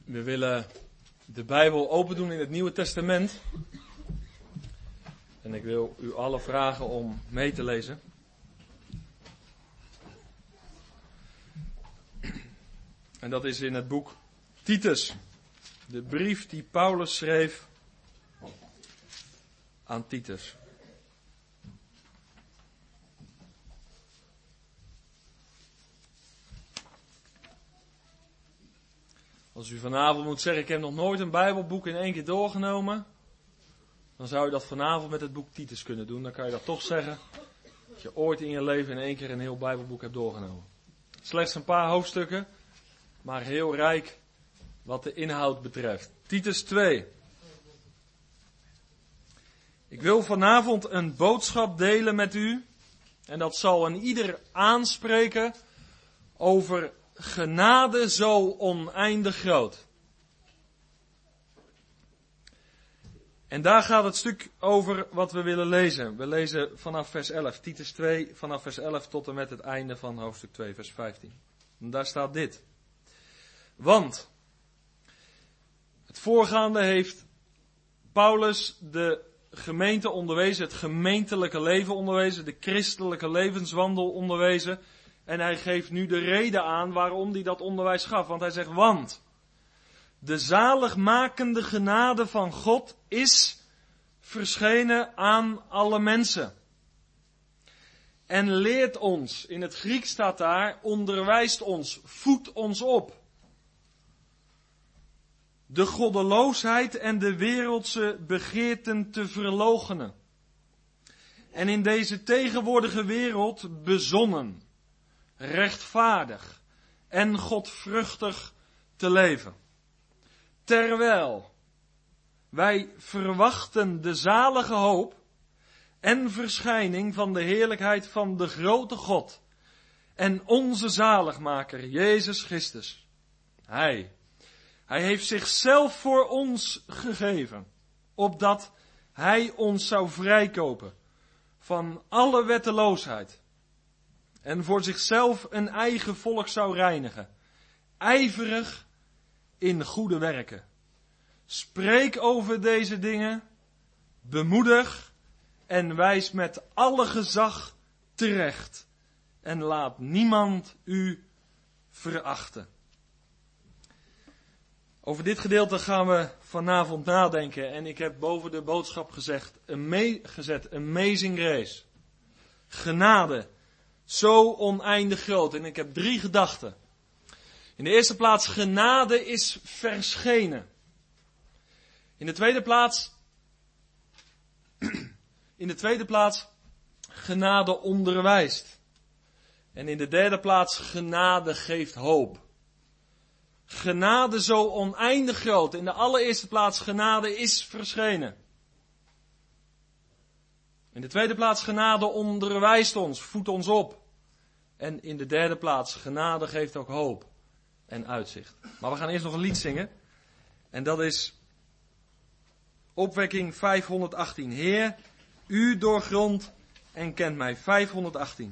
We willen de Bijbel open doen in het Nieuwe Testament. En ik wil u allen vragen om mee te lezen. En dat is in het boek Titus. De brief die Paulus schreef aan Titus. Als u vanavond moet zeggen, ik heb nog nooit een Bijbelboek in één keer doorgenomen, dan zou je dat vanavond met het boek Titus kunnen doen. Dan kan je dat toch zeggen, dat je ooit in je leven in één keer een heel Bijbelboek hebt doorgenomen. Slechts een paar hoofdstukken, maar heel rijk wat de inhoud betreft. Titus 2. Ik wil vanavond een boodschap delen met u, en dat zal een ieder aanspreken over genade zo oneindig groot. En daar gaat het stuk over wat we willen lezen. We lezen vanaf vers 11, Titus 2, vanaf vers 11 tot en met het einde van hoofdstuk 2, vers 15. En daar staat dit. Want het voorgaande heeft Paulus de gemeente onderwezen, het gemeentelijke leven onderwezen, de christelijke levenswandel onderwezen. En hij geeft nu de reden aan waarom hij dat onderwijs gaf. Want hij zegt, want de zaligmakende genade van God is verschenen aan alle mensen. En leert ons, in het Grieks staat daar, onderwijst ons, voedt ons op. De goddeloosheid en de wereldse begeerten te verloochenen. En in deze tegenwoordige wereld bezonnen, rechtvaardig en godvruchtig te leven. Terwijl wij verwachten de zalige hoop en verschijning van de heerlijkheid van de grote God en onze zaligmaker Jezus Christus. Hij heeft zichzelf voor ons gegeven, opdat hij ons zou vrijkopen van alle wetteloosheid. En voor zichzelf een eigen volk zou reinigen. Ijverig in goede werken. Spreek over deze dingen. Bemoedig en wijs met alle gezag terecht. En laat niemand u verachten. Over dit gedeelte gaan we vanavond nadenken. En ik heb boven de boodschap gezet, Amazing Grace. Genade. Zo oneindig groot. En ik heb 3 gedachten. In de eerste plaats, genade is verschenen. In de tweede plaats, genade onderwijst. En in de derde plaats, genade geeft hoop. Genade zo oneindig groot. In de allereerste plaats, genade is verschenen. In de tweede plaats, genade onderwijst ons, voedt ons op. En in de derde plaats, genade geeft ook hoop en uitzicht. Maar we gaan eerst nog een lied zingen. En dat is opwekking 518. Heer, u doorgrondt en kent mij. 518.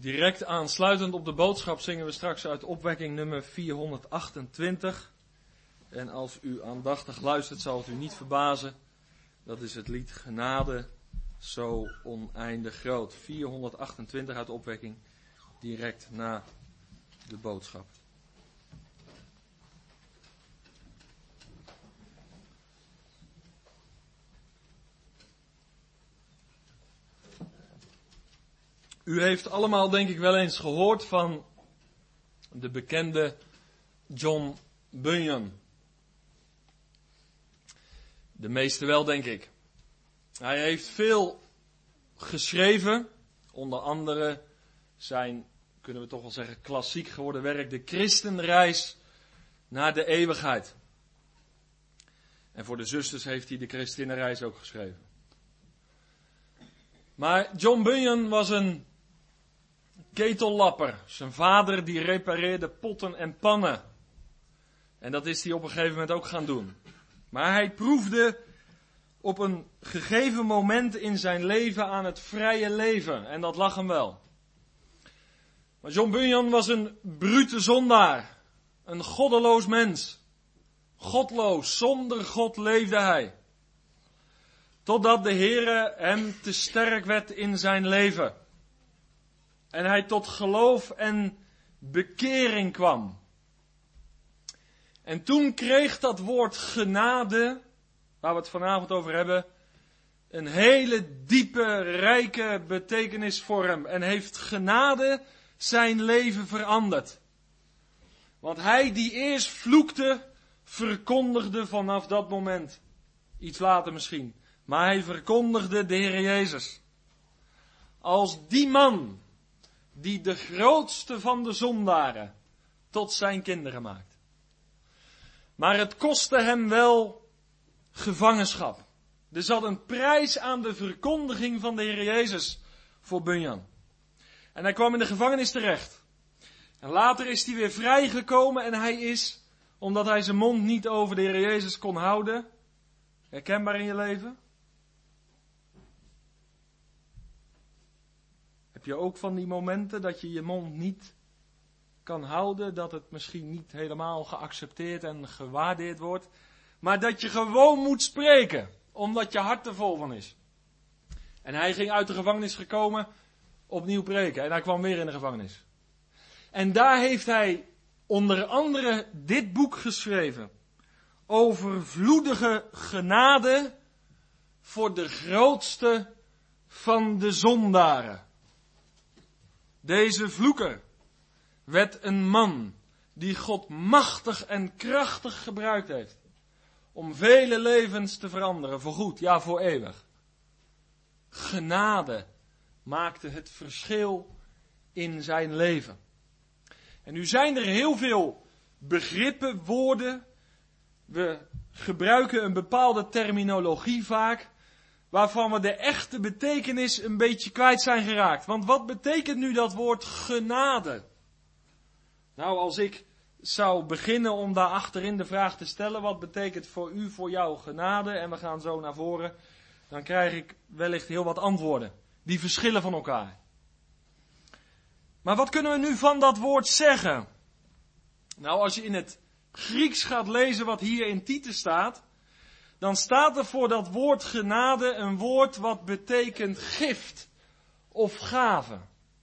Direct aansluitend op de boodschap zingen we straks uit opwekking nummer 428. En als u aandachtig luistert zal het u niet verbazen. Dat is het lied Genade zo oneindig groot. 428 uit opwekking, direct na de boodschap. U heeft allemaal denk ik wel eens gehoord van de bekende John Bunyan. De meeste wel denk ik. Hij heeft veel geschreven, onder andere zijn, kunnen we toch wel zeggen, klassiek geworden werk, De Christenreis naar de eeuwigheid. En voor de zusters heeft hij de Christinnenreis ook geschreven. Maar John Bunyan was een ketellapper. Zijn vader die repareerde potten en pannen. En dat is hij op een gegeven moment ook gaan doen. Maar hij proefde op een gegeven moment in zijn leven aan het vrije leven. En dat lag hem wel. Maar John Bunyan was een brute zondaar. Een goddeloos mens. Godloos, zonder God leefde hij. Totdat de Heere hem te sterk werd in zijn leven. En hij tot geloof en bekering kwam. En toen kreeg dat woord genade, waar we het vanavond over hebben, een hele diepe, rijke betekenis voor hem. En heeft genade zijn leven veranderd. Want hij die eerst vloekte, verkondigde vanaf dat moment. Iets later misschien. Maar hij verkondigde de Heer Jezus. Als die man die de grootste van de zondaren tot zijn kinderen maakt. Maar het kostte hem wel gevangenschap. Er zat een prijs aan de verkondiging van de Heer Jezus voor Bunyan. En hij kwam in de gevangenis terecht. En later is hij weer vrijgekomen en hij is, omdat hij zijn mond niet over de Heer Jezus kon houden, herkenbaar in je leven? Heb je ook van die momenten dat je je mond niet kan houden, dat het misschien niet helemaal geaccepteerd en gewaardeerd wordt, maar dat je gewoon moet spreken, omdat je hart er vol van is. En hij ging uit de gevangenis gekomen, opnieuw preken en hij kwam weer in de gevangenis. En daar heeft hij onder andere dit boek geschreven. Overvloedige genade voor de grootste van de zondaren. Deze vloeker werd een man die God machtig en krachtig gebruikt heeft. Om vele levens te veranderen, voorgoed, ja voor eeuwig. Genade maakte het verschil in zijn leven. En nu zijn er heel veel begrippen, woorden. We gebruiken een bepaalde terminologie vaak, waarvan we de echte betekenis een beetje kwijt zijn geraakt. Want wat betekent nu dat woord genade? Nou, als ik zou beginnen om daar achterin de vraag te stellen, wat betekent voor u, voor jou genade? En we gaan zo naar voren, dan krijg ik wellicht heel wat antwoorden. Die verschillen van elkaar. Maar wat kunnen we nu van dat woord zeggen? Nou, als je in het Grieks gaat lezen wat hier in Titus staat, dan staat er voor dat woord genade een woord wat betekent gift of gave.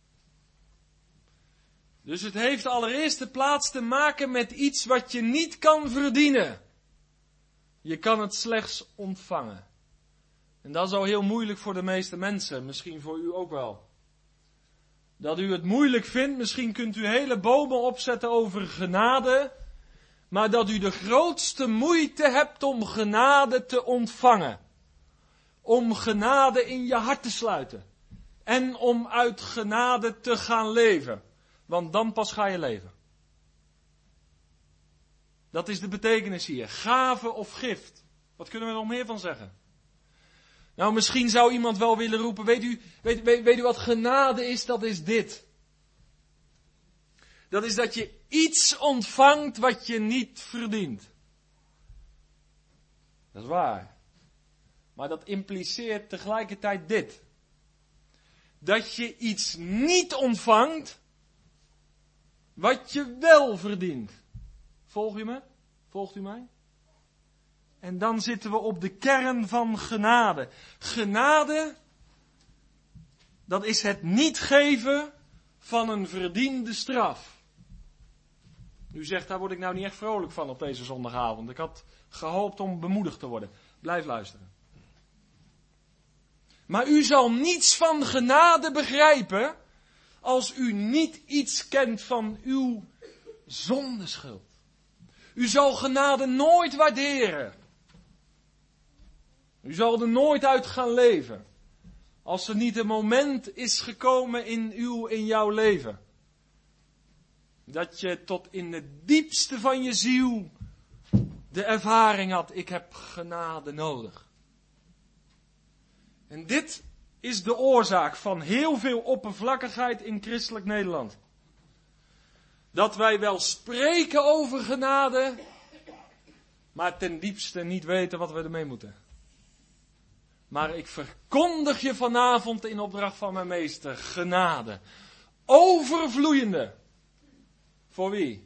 Dus het heeft allereerst de plaats te maken met iets wat je niet kan verdienen. Je kan het slechts ontvangen. En dat is al heel moeilijk voor de meeste mensen, misschien voor u ook wel. Dat u het moeilijk vindt, misschien kunt u hele bomen opzetten over genade, maar dat u de grootste moeite hebt om genade te ontvangen. Om genade in je hart te sluiten. En om uit genade te gaan leven. Want dan pas ga je leven. Dat is de betekenis hier. Gave of gift. Wat kunnen we er nog meer van zeggen? Nou, misschien zou iemand wel willen roepen, weet u wat genade is? Dat is dit. Dat is dat je iets ontvangt wat je niet verdient. Dat is waar. Maar dat impliceert tegelijkertijd dit. dat je iets niet ontvangt wat je wel verdient. Volg je me? Volgt u mij? En dan zitten we op de kern van genade. Genade, dat is het niet geven van een verdiende straf. U zegt, daar word ik nou niet echt vrolijk van op deze zondagavond. Ik had gehoopt om bemoedigd te worden. Blijf luisteren. Maar u zal niets van genade begrijpen als u niet iets kent van uw zondeschuld. U zal genade nooit waarderen. U zal er nooit uit gaan leven. Als er niet een moment is gekomen in jouw leven. Dat je tot in het diepste van je ziel de ervaring had, ik heb genade nodig. En dit is de oorzaak van heel veel oppervlakkigheid in christelijk Nederland. Dat wij wel spreken over genade, maar ten diepste niet weten wat we ermee moeten. Maar ik verkondig je vanavond in opdracht van mijn meester genade. Overvloeiende. Voor wie?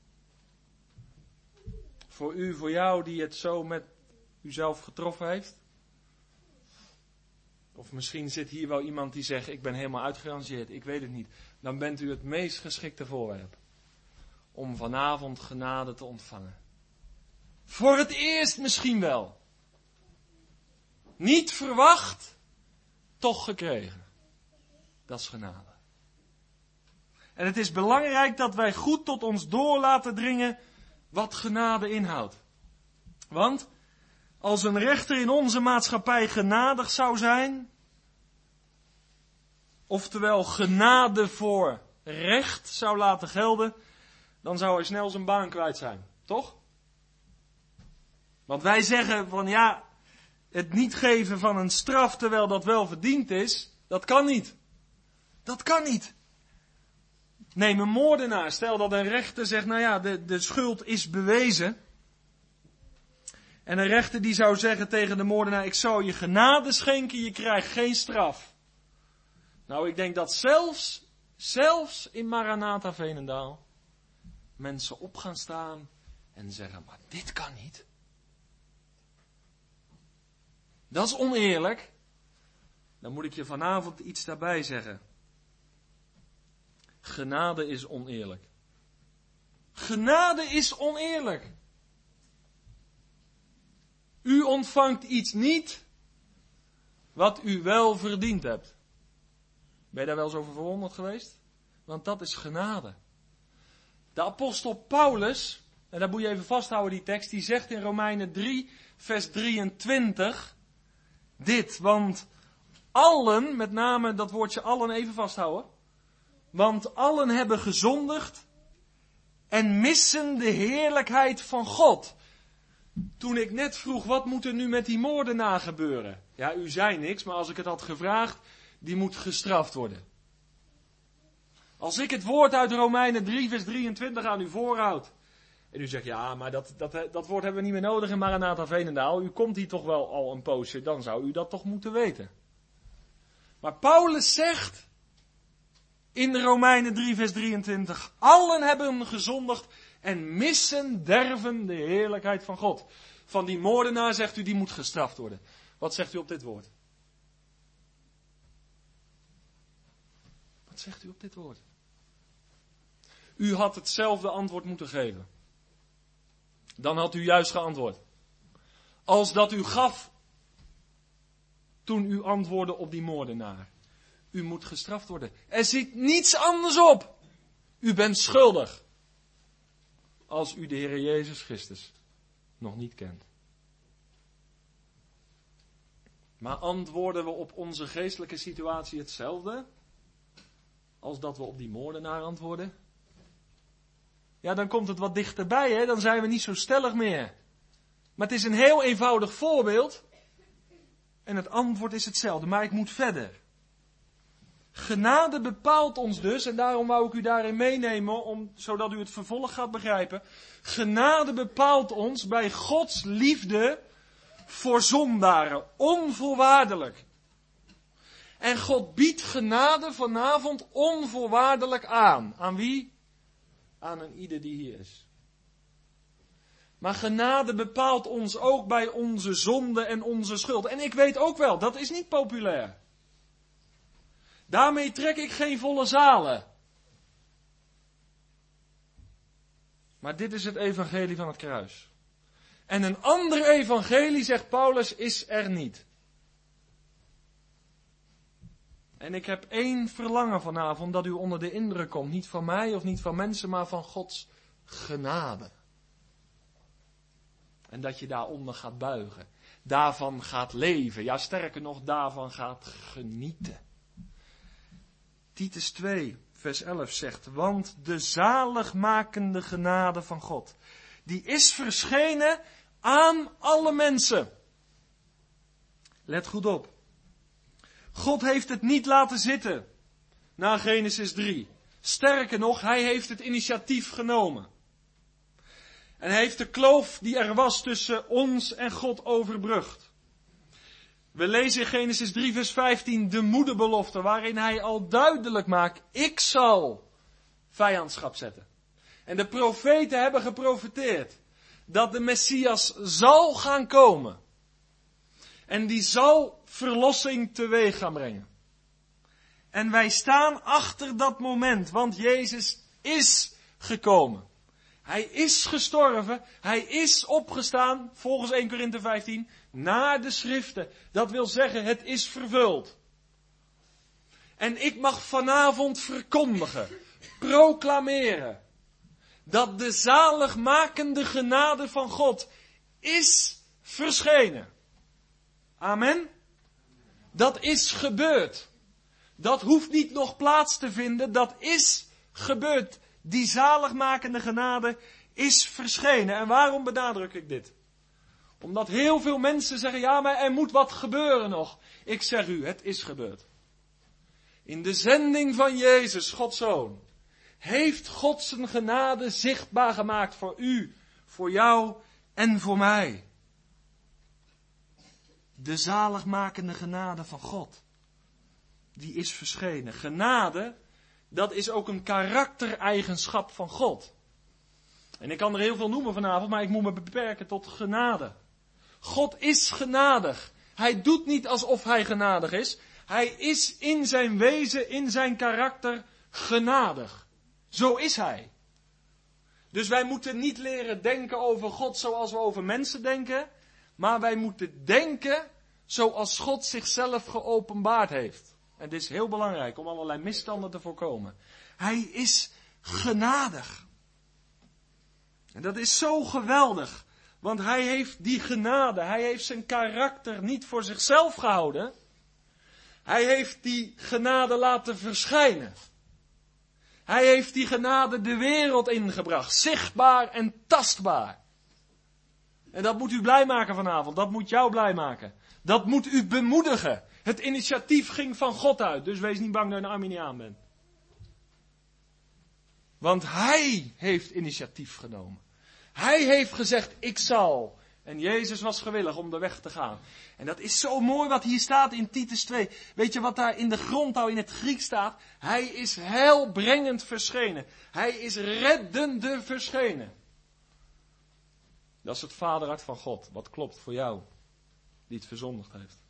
Voor u, voor jou die het zo met uzelf getroffen heeft? Of misschien zit hier wel iemand die zegt, ik ben helemaal uitgerangeerd, ik weet het niet. Dan bent u het meest geschikte voorwerp om vanavond genade te ontvangen. Voor het eerst misschien wel. Niet verwacht, toch gekregen. Dat is genade. En het is belangrijk dat wij goed tot ons door laten dringen wat genade inhoudt. Want als een rechter in onze maatschappij genadig zou zijn, oftewel genade voor recht zou laten gelden, dan zou hij snel zijn baan kwijt zijn. Toch? Want wij zeggen van ja, het niet geven van een straf terwijl dat wel verdiend is, dat kan niet. Dat kan niet. Neem een moordenaar. Stel dat een rechter zegt, nou ja, de schuld is bewezen. En een rechter die zou zeggen tegen de moordenaar, ik zou je genade schenken, je krijgt geen straf. Nou, ik denk dat zelfs in Maranatha Veenendaal, mensen op gaan staan en zeggen, maar dit kan niet. Dat is oneerlijk. Dan moet ik je vanavond iets daarbij zeggen. Genade is oneerlijk. Genade is oneerlijk. U ontvangt iets niet wat u wel verdiend hebt. Ben je daar wel eens over verwonderd geweest? Want dat is genade. De apostel Paulus, en daar moet je even vasthouden die tekst, die zegt in Romeinen 3, vers 23, dit, want allen, met name dat woordje allen even vasthouden, want allen hebben gezondigd en missen de heerlijkheid van God. Toen ik net vroeg, wat moet er nu met die moordenaar gebeuren? Ja, u zei niks, maar als ik het had gevraagd, die moet gestraft worden. Als ik het woord uit Romeinen 3 vers 23 aan u voorhoud. En u zegt, ja, maar dat woord hebben we niet meer nodig in Maranatha Veenendaal. U komt hier toch wel al een poosje, dan zou u dat toch moeten weten. Maar Paulus zegt in Romeinen 3 vers 23, allen hebben gezondigd en missen derven de heerlijkheid van God. Van die moordenaar zegt u, die moet gestraft worden. Wat zegt u op dit woord? Wat zegt u op dit woord? U had hetzelfde antwoord moeten geven. Dan had u juist geantwoord. Als dat u gaf toen u antwoordde op die moordenaar. U moet gestraft worden. Er zit niets anders op. U bent schuldig. Als u de Heer Jezus Christus nog niet kent. Maar antwoorden we op onze geestelijke situatie hetzelfde als dat we op die moordenaar antwoorden? Ja, dan komt het wat dichterbij, hè? Dan zijn we niet zo stellig meer. Maar het is een heel eenvoudig voorbeeld. En het antwoord is hetzelfde, maar ik moet verder. Genade bepaalt ons dus, en daarom wou ik u daarin meenemen, zodat u het vervolg gaat begrijpen. Genade bepaalt ons bij Gods liefde voor zondaren, onvoorwaardelijk. En God biedt genade vanavond onvoorwaardelijk aan. Aan wie? Aan een ieder die hier is. Maar genade bepaalt ons ook bij onze zonde en onze schuld. En ik weet ook wel, dat is niet populair. Daarmee trek ik geen volle zalen. Maar dit is het evangelie van het kruis. En een ander evangelie, zegt Paulus, is er niet. En ik heb één verlangen vanavond, dat u onder de indruk komt. Niet van mij of niet van mensen, maar van Gods genade. En dat je daaronder gaat buigen. Daarvan gaat leven. Ja, sterker nog, daarvan gaat genieten. Titus 2, vers 11 zegt, want de zaligmakende genade van God, die is verschenen aan alle mensen. Let goed op. God heeft het niet laten zitten na Genesis 3. Sterker nog, hij heeft het initiatief genomen. En hij heeft de kloof die er was tussen ons en God overbrugd. We lezen in Genesis 3 vers 15 de moederbelofte waarin hij al duidelijk maakt, ik zal vijandschap zetten. En de profeten hebben geprofeteerd dat de Messias zal gaan komen. En die zal verlossing teweeg gaan brengen. En wij staan achter dat moment, want Jezus is gekomen. Hij is gestorven, hij is opgestaan, volgens 1 Korinthe 15, naar de schriften. Dat wil zeggen, het is vervuld. En ik mag vanavond verkondigen, proclameren, dat de zaligmakende genade van God is verschenen. Amen. Dat is gebeurd. Dat hoeft niet nog plaats te vinden, dat is gebeurd. Die zaligmakende genade is verschenen. En waarom benadruk ik dit? Omdat heel veel mensen zeggen, ja, maar er moet wat gebeuren nog. Ik zeg u, het is gebeurd. In de zending van Jezus, Gods Zoon, heeft God zijn genade zichtbaar gemaakt voor u, voor jou en voor mij. De zaligmakende genade van God, die is verschenen. Genade, dat is ook een karaktereigenschap van God. En ik kan er heel veel noemen vanavond, maar ik moet me beperken tot genade. God is genadig. Hij doet niet alsof hij genadig is. Hij is in zijn wezen, in zijn karakter genadig. Zo is hij. Dus wij moeten niet leren denken over God zoals we over mensen denken. Maar wij moeten denken zoals God zichzelf geopenbaard heeft. En dit is heel belangrijk om allerlei misstanden te voorkomen. Hij is genadig. En dat is zo geweldig. Want hij heeft die genade, hij heeft zijn karakter niet voor zichzelf gehouden. Hij heeft die genade laten verschijnen. Hij heeft die genade de wereld ingebracht. Zichtbaar en tastbaar. En dat moet u blij maken vanavond. Dat moet jou blij maken. Dat moet u bemoedigen. Het initiatief ging van God uit. Dus wees niet bang dat je een Arminiaan bent. Want hij heeft initiatief genomen. Hij heeft gezegd, ik zal. En Jezus was gewillig om de weg te gaan. En dat is zo mooi wat hier staat in Titus 2. Weet je wat daar in de grondtaal in het Grieks staat? Hij is heilbrengend verschenen. Hij is reddende verschenen. Dat is het vaderhart van God. Wat klopt voor jou, die het verzondigd heeft.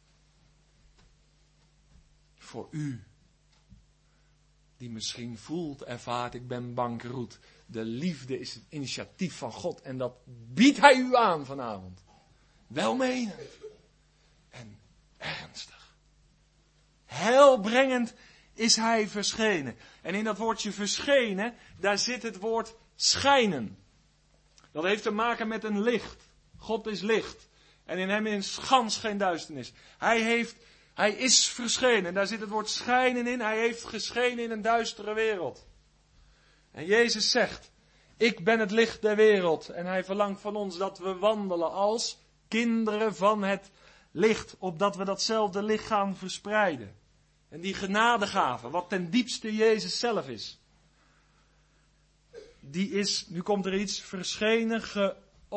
Voor u, die misschien voelt, ervaart, ik ben bankroet. De liefde is het initiatief van God en dat biedt hij u aan vanavond. Welmenend en ernstig. Heilbrengend is hij verschenen. En in dat woordje verschenen, daar zit het woord schijnen. Dat heeft te maken met een licht. God is licht. En in hem is gans geen duisternis. Hij is verschenen. Daar zit het woord schijnen in. Hij heeft geschenen in een duistere wereld. En Jezus zegt, ik ben het licht der wereld. En hij verlangt van ons dat we wandelen als kinderen van het licht. Opdat we datzelfde licht gaan verspreiden. En die genadegave, wat ten diepste Jezus zelf is. Die is, nu komt er iets, verschenen,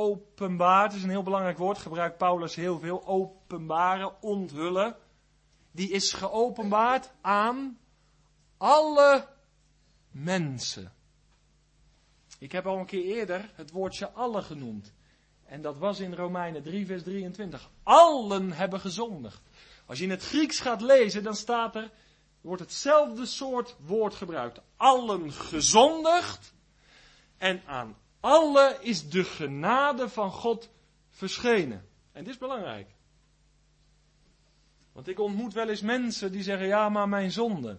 geopenbaard. Dat is een heel belangrijk woord, gebruikt Paulus heel veel. Openbaren, onthullen. die is geopenbaard aan alle mensen. Ik heb al een keer eerder het woordje alle genoemd. En dat was in Romeinen 3 vers 23. Allen hebben gezondigd. Als je in het Grieks gaat lezen, dan wordt hetzelfde soort woord gebruikt. Allen gezondigd. En aan alle is de genade van God verschenen. En dit is belangrijk. Want ik ontmoet wel eens mensen die zeggen, ja, maar mijn zonde.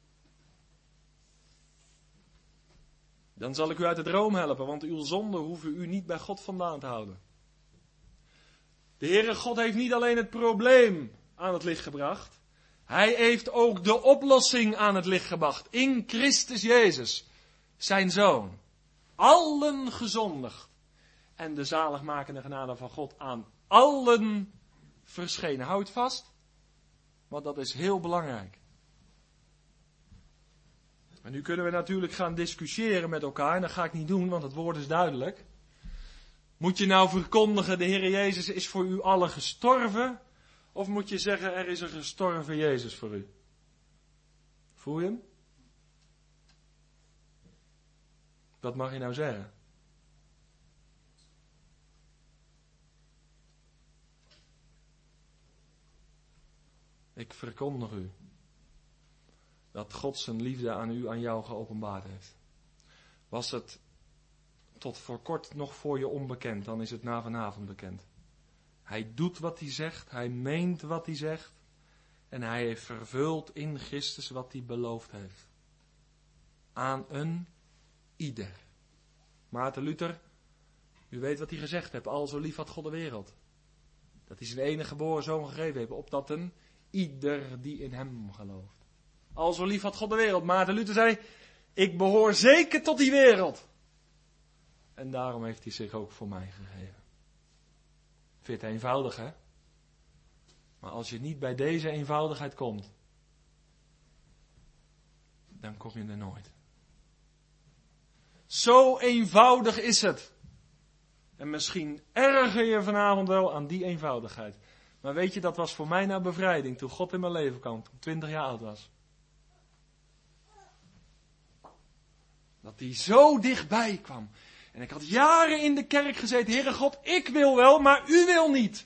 Dan zal ik u uit de droom helpen, want uw zonden hoeven u niet bij God vandaan te houden. De Heere God heeft niet alleen het probleem aan het licht gebracht. Hij heeft ook de oplossing aan het licht gebracht. In Christus Jezus, zijn Zoon. Allen gezondigd. En de zaligmakende genade van God aan allen verschenen. Houd het vast, want dat is heel belangrijk. En nu kunnen we natuurlijk gaan discussiëren met elkaar. En dat ga ik niet doen, want het woord is duidelijk. Moet je nou verkondigen, de Heer Jezus is voor u allen gestorven? Of moet je zeggen, er is een gestorven Jezus voor u? Voel je hem? Wat mag je nou zeggen? Ik verkondig u dat God zijn liefde aan jou geopenbaard heeft. Was het tot voor kort nog voor je onbekend, dan is het na vanavond bekend. Hij doet wat hij zegt, hij meent wat hij zegt en hij heeft vervuld in Christus wat hij beloofd heeft. Aan een ieder. Maarten Luther, u weet wat hij gezegd heeft, al zo lief had God de wereld. Dat hij zijn enige geboren zoon gegeven heeft, opdat een ieder die in hem gelooft. Al zo lief had God de wereld. Maarten Luther zei, ik behoor zeker tot die wereld. En daarom heeft hij zich ook voor mij gegeven. Vind je het eenvoudig, hè? Maar als je niet bij deze eenvoudigheid komt, dan kom je er nooit. Zo eenvoudig is het. En misschien erger je vanavond wel aan die eenvoudigheid. Maar weet je, dat was voor mij nou bevrijding toen God in mijn leven kwam, toen ik 20 jaar oud was. Dat hij zo dichtbij kwam. En ik had jaren in de kerk gezeten, Heere God, ik wil wel, maar u wil niet.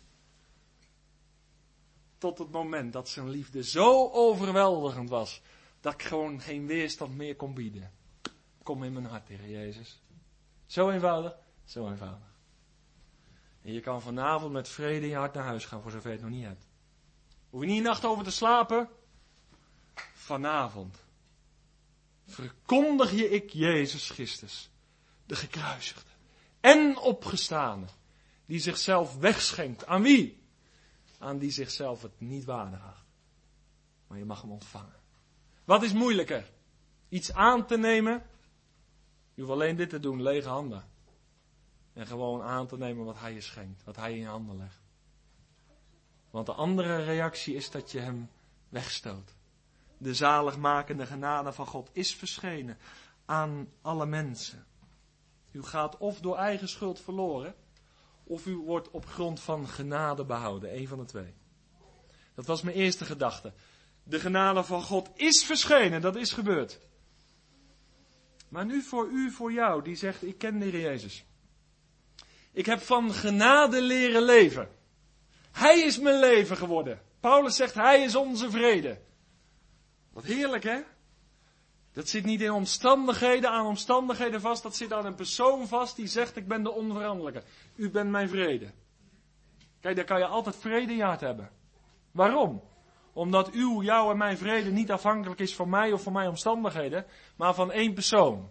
Tot het moment dat zijn liefde zo overweldigend was, dat ik gewoon geen weerstand meer kon bieden. Kom in mijn hart, Heer Jezus. Zo eenvoudig, zo eenvoudig. En je kan vanavond met vrede in je hart naar huis gaan, voor zover je het nog niet hebt. Hoef je niet een nacht over te slapen? Vanavond verkondig je ik Jezus Christus, de gekruisigde en opgestane, die zichzelf wegschenkt. Aan wie? Aan die zichzelf het niet waardig acht. Maar je mag hem ontvangen. Wat is moeilijker? Iets aan te nemen? Je hoeft alleen dit te doen, lege handen. En gewoon aan te nemen wat hij je schenkt, wat hij in je handen legt. Want de andere reactie is dat je hem wegstoot. De zaligmakende genade van God is verschenen aan alle mensen. U gaat of door eigen schuld verloren, of u wordt op grond van genade behouden. Een van de twee. Dat was mijn eerste gedachte. De genade van God is verschenen, dat is gebeurd. Maar nu voor u, voor jou, die zegt, ik ken de Heer Jezus. Ik heb van genade leren leven. Hij is mijn leven geworden. Paulus zegt, hij is onze vrede. Wat heerlijk, hè? Dat zit niet in omstandigheden, aan omstandigheden vast. Dat zit aan een persoon vast die zegt, ik ben de onveranderlijke. U bent mijn vrede. Kijk, daar kan je altijd vrede in je hart hebben. Waarom? Omdat jouw en mijn vrede niet afhankelijk is van mij of van mijn omstandigheden, maar van één persoon.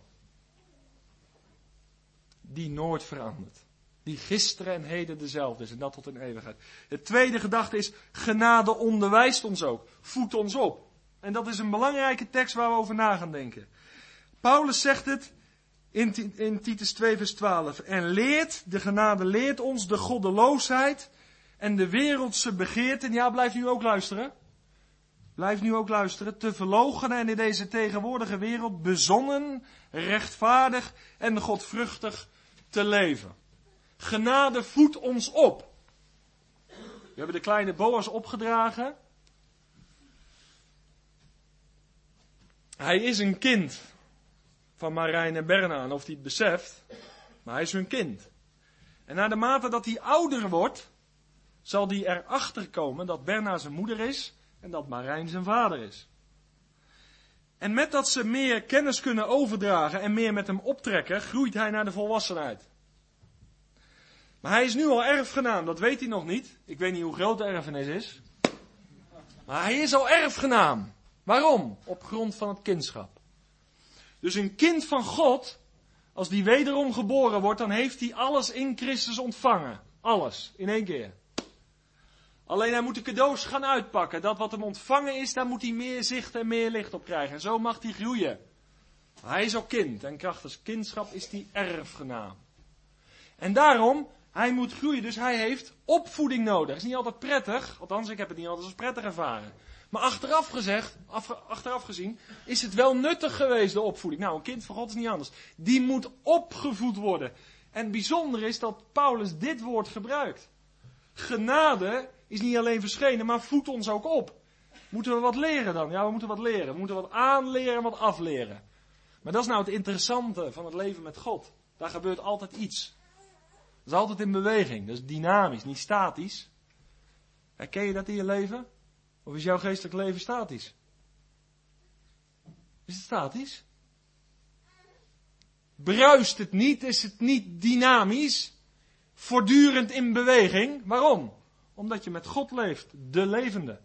Die nooit verandert. Die gisteren en heden dezelfde is en dat tot in eeuwigheid. De tweede gedachte is, genade onderwijst ons ook. Voedt ons op. En dat is een belangrijke tekst waar we over na gaan denken. Paulus zegt het in Titus 2 vers 12. En de genade leert ons de goddeloosheid en de wereldse begeerten. Ja, blijf nu ook luisteren. Blijf nu ook luisteren. Te verloochenen en in deze tegenwoordige wereld bezonnen, rechtvaardig en godvruchtig te leven. Genade voedt ons op. We hebben de kleine Boas opgedragen. Hij is een kind van Marijn en Berna. En of hij het beseft, maar hij is hun kind. En naar de mate dat hij ouder wordt, zal hij erachter komen dat Berna zijn moeder is en dat Marijn zijn vader is. En met dat ze meer kennis kunnen overdragen en meer met hem optrekken, groeit hij naar de volwassenheid. Maar hij is nu al erfgenaam, dat weet hij nog niet. Ik weet niet hoe groot de erfenis is. Maar hij is al erfgenaam. Waarom? Op grond van het kindschap. Dus een kind van God, als die wederom geboren wordt, dan heeft hij alles in Christus ontvangen. Alles, in één keer. Alleen hij moet de cadeaus gaan uitpakken. Dat wat hem ontvangen is, daar moet hij meer zicht en meer licht op krijgen. En zo mag hij groeien. Hij is al kind en krachtens kindschap is hij erfgenaam. En daarom, hij moet groeien, dus hij heeft opvoeding nodig. Dat is niet altijd prettig, althans ik heb het niet altijd als prettig ervaren. Maar achteraf gezien, is het wel nuttig geweest, de opvoeding. Nou, een kind van God is niet anders. Die moet opgevoed worden. En het bijzondere is dat Paulus dit woord gebruikt. Genade is niet alleen verschenen, maar voedt ons ook op. Moeten we wat leren dan? Ja, we moeten wat leren. We moeten wat aanleren en wat afleren. Maar dat is nou het interessante van het leven met God. Daar gebeurt altijd iets. Dat is altijd in beweging. Dat is dynamisch, niet statisch. Herken je dat in je leven? Of is jouw geestelijk leven statisch? Is het statisch? Bruist het niet? Is het niet dynamisch? Voortdurend in beweging? Waarom? Omdat je met God leeft, de levende.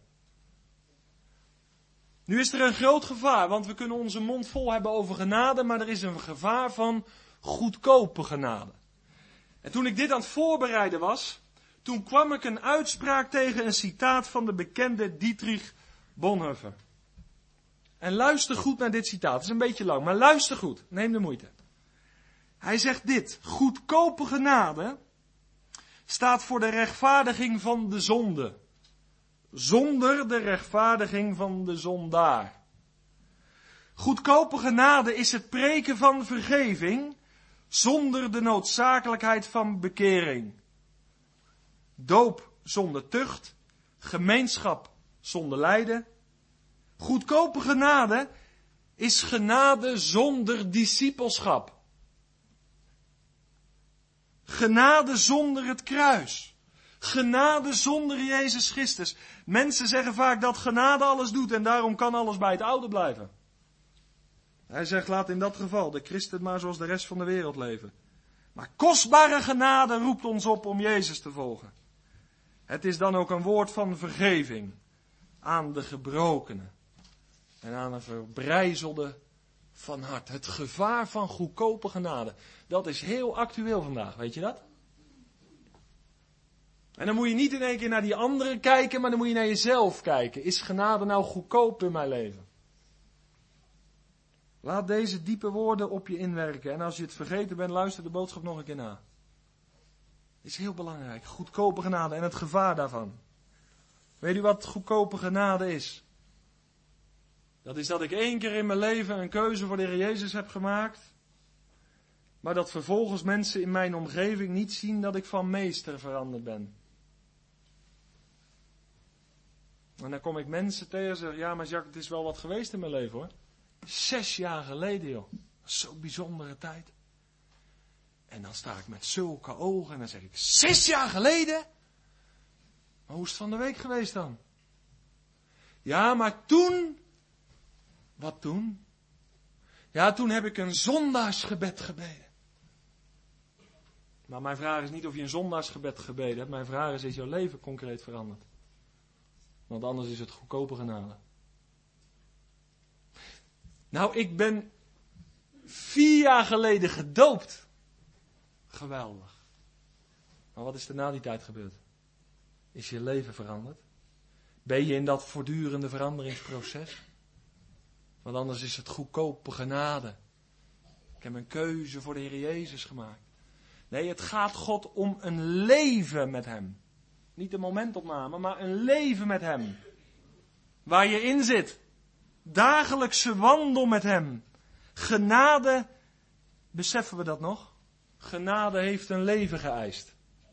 Nu is er een groot gevaar, want we kunnen onze mond vol hebben over genade, maar er is een gevaar van goedkope genade. En toen ik dit aan het voorbereiden was, toen kwam ik een uitspraak tegen, een citaat van de bekende Dietrich Bonhoeffer. En luister goed naar dit citaat, het is een beetje lang, maar luister goed, neem de moeite. Hij zegt dit: goedkope genade staat voor de rechtvaardiging van de zonde, zonder de rechtvaardiging van de zondaar. Goedkope genade is het preken van vergeving, zonder de noodzakelijkheid van bekering. Doop zonder tucht, gemeenschap zonder lijden. Goedkope genade is genade zonder discipelschap. Genade zonder het kruis. Genade zonder Jezus Christus. Mensen zeggen vaak dat genade alles doet en daarom kan alles bij het oude blijven. Hij zegt, laat in dat geval de christen maar zoals de rest van de wereld leven. Maar kostbare genade roept ons op om Jezus te volgen. Het is dan ook een woord van vergeving aan de gebrokenen en aan een verbrijzelde van hart. Het gevaar van goedkope genade. Dat is heel actueel vandaag, weet je dat? En dan moet je niet in één keer naar die anderen kijken, maar dan moet je naar jezelf kijken. Is genade nou goedkoop in mijn leven? Laat deze diepe woorden op je inwerken. En als je het vergeten bent, luister de boodschap nog een keer na. Het is heel belangrijk. Goedkope genade en het gevaar daarvan. Weet u wat goedkope genade is? Dat is dat ik 1 keer in mijn leven een keuze voor de Heer Jezus heb gemaakt. Maar dat vervolgens mensen in mijn omgeving niet zien dat ik van meester veranderd ben. En dan kom ik mensen tegen en zeg, ja maar Jacques, het is wel wat geweest in mijn leven hoor. 6 jaar geleden joh. Dat is zo'n bijzondere tijd. En dan sta ik met zulke ogen en dan zeg ik, 6 jaar geleden? Maar hoe is het van de week geweest dan? Ja, maar toen... Wat toen? Ja, toen heb ik een zondaarsgebed gebeden. Maar mijn vraag is niet of je een zondaarsgebed gebeden hebt. Mijn vraag is jouw leven concreet veranderd? Want anders is het goedkope genade. Nou, ik ben 4 jaar geleden gedoopt. Geweldig. Maar wat is er na die tijd gebeurd? Is je leven veranderd? Ben je in dat voortdurende veranderingsproces? Want anders is het goedkope genade. Ik heb een keuze voor de Heer Jezus gemaakt. Nee, het gaat God om een leven met Hem. Niet een momentopname, maar een leven met Hem. Waar je in zit. Dagelijkse wandel met Hem. Genade, beseffen we dat nog? Genade heeft een leven geëist.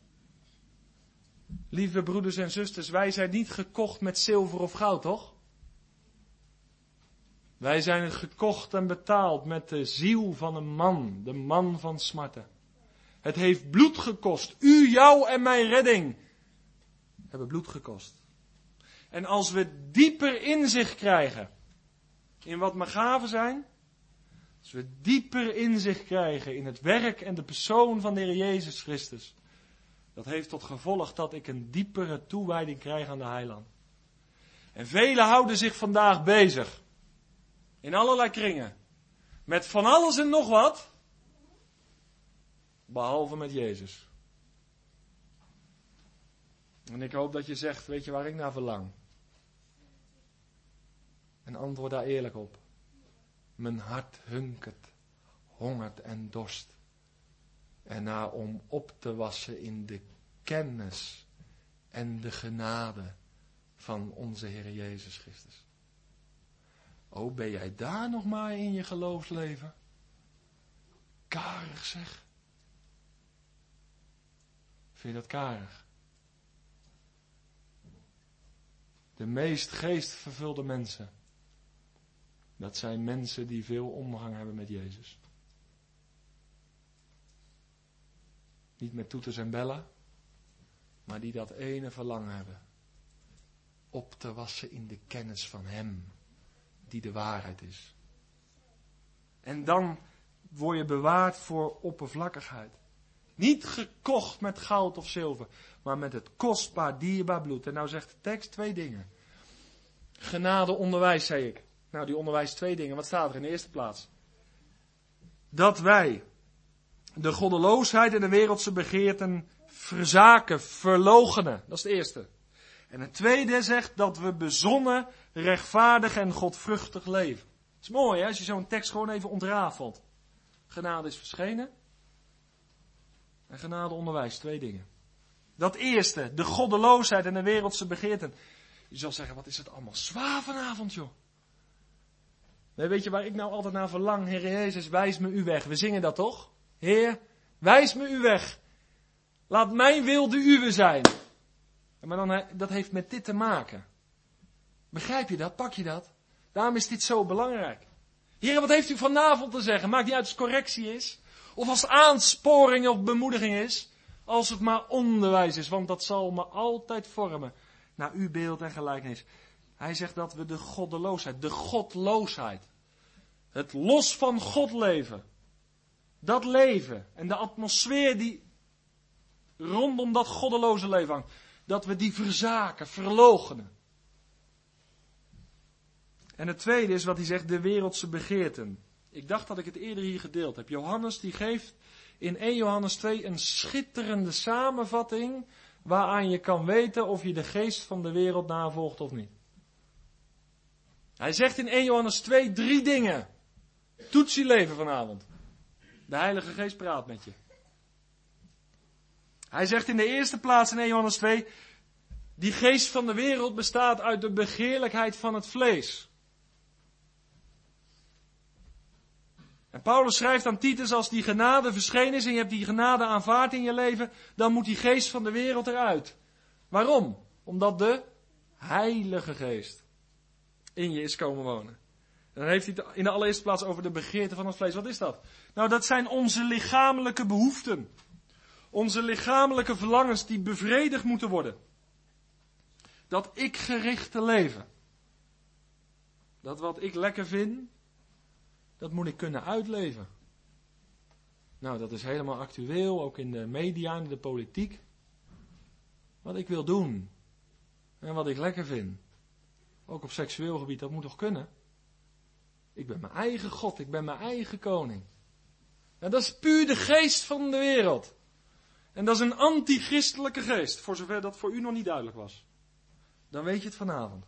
Lieve broeders en zusters, wij zijn niet gekocht met zilver of goud, toch? Wij zijn gekocht en betaald met de ziel van een man, de man van smarten. Het heeft bloed gekost. U, jou en mijn redding hebben bloed gekost. En als we dieper inzicht krijgen in wat mijn gaven zijn, als we dieper inzicht krijgen in het werk en de persoon van de Heer Jezus Christus, dat heeft tot gevolg dat ik een diepere toewijding krijg aan de heiland. En velen houden zich vandaag bezig, in allerlei kringen, met van alles en nog wat, behalve met Jezus. En ik hoop dat je zegt, weet je waar ik naar verlang? En antwoord daar eerlijk op. Mijn hart hunkert, hongert en dorst ernaar om op te wassen in de kennis en de genade van onze Heer Jezus Christus. O, ben jij daar nog maar in je geloofsleven? Karig zeg. Vind je dat karig? De meest geestvervulde mensen, dat zijn mensen die veel omgang hebben met Jezus. Niet met toeters en bellen, maar die dat ene verlangen hebben. Op te wassen in de kennis van Hem, die de waarheid is. En dan word je bewaard voor oppervlakkigheid. Niet gekocht met goud of zilver, maar met het kostbaar, dierbaar bloed. En nou zegt de tekst 2 dingen. Genade onderwijs, zei ik. Nou, die onderwijst 2 dingen. Wat staat er in de eerste plaats? Dat wij de goddeloosheid en de wereldse begeerten verzaken, verloochenen. Dat is het eerste. En het tweede zegt dat we bezonnen, rechtvaardig en godvruchtig leven. Dat is mooi, hè, als je zo'n tekst gewoon even ontrafelt. Genade is verschenen. En genade onderwijst 2 dingen. Dat eerste, de goddeloosheid en de wereldse begeerten. Je zal zeggen, wat is het allemaal zwaar vanavond, joh. Nee, weet je waar ik nou altijd naar verlang? Heer Jezus, wijs me uw weg. We zingen dat toch? Heer, wijs me uw weg. Laat mijn wil de uwe zijn. Maar dan, dat heeft met dit te maken. Begrijp je dat? Pak je dat? Daarom is dit zo belangrijk. Heer, wat heeft u vanavond te zeggen? Maakt niet uit als het correctie is. Of als aansporing of bemoediging is. Als het maar onderwijs is. Want dat zal me altijd vormen naar uw beeld en gelijkenis. Hij zegt dat we de godloosheid. Het los van God leven. Dat leven en de atmosfeer die rondom dat goddeloze leven hangt. Dat we die verzaken, verloochenen. En het tweede is wat hij zegt, de wereldse begeerten. Ik dacht dat ik het eerder hier gedeeld heb. Johannes die geeft in 1 Johannes 2 een schitterende samenvatting waaraan je kan weten of je de geest van de wereld navolgt of niet. Hij zegt in 1 Johannes 2 3 dingen. Toets je leven vanavond. De Heilige Geest praat met je. Hij zegt in de eerste plaats in 1 Johannes 2, die geest van de wereld bestaat uit de begeerlijkheid van het vlees. En Paulus schrijft aan Titus, als die genade verschenen is en je hebt die genade aanvaard in je leven, dan moet die geest van de wereld eruit. Waarom? Omdat de Heilige Geest in je is komen wonen. En dan heeft hij het in de allereerste plaats over de begeerte van het vlees. Wat is dat? Nou, dat zijn onze lichamelijke behoeften. Onze lichamelijke verlangens die bevredigd moeten worden. Dat ik-gerichte leven. Dat wat ik lekker vind, dat moet ik kunnen uitleven. Nou, dat is helemaal actueel, ook in de media, in de politiek. Wat ik wil doen. En wat ik lekker vind. Ook op seksueel gebied, dat moet toch kunnen? Ik ben mijn eigen God, ik ben mijn eigen koning. En dat is puur de geest van de wereld. En dat is een antichristelijke geest, voor zover dat voor u nog niet duidelijk was. Dan weet je het vanavond.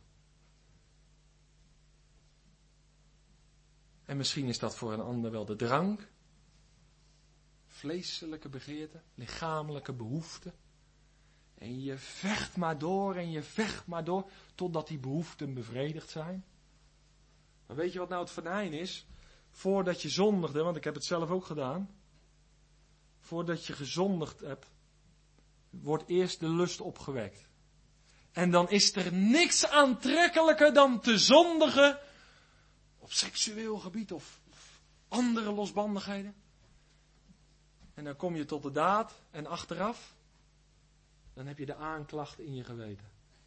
En misschien is dat voor een ander wel de drank. Vleeselijke begeerte, lichamelijke behoeften. En je vecht maar door en je vecht maar door totdat die behoeften bevredigd zijn. Maar weet je wat nou het venijn is? Voordat je zondigde, want ik heb het zelf ook gedaan. Voordat je gezondigd hebt, wordt eerst de lust opgewekt. En dan is er niks aantrekkelijker dan te zondigen op seksueel gebied of andere losbandigheden. En dan kom je tot de daad en achteraf, dan heb je de aanklacht in je geweten.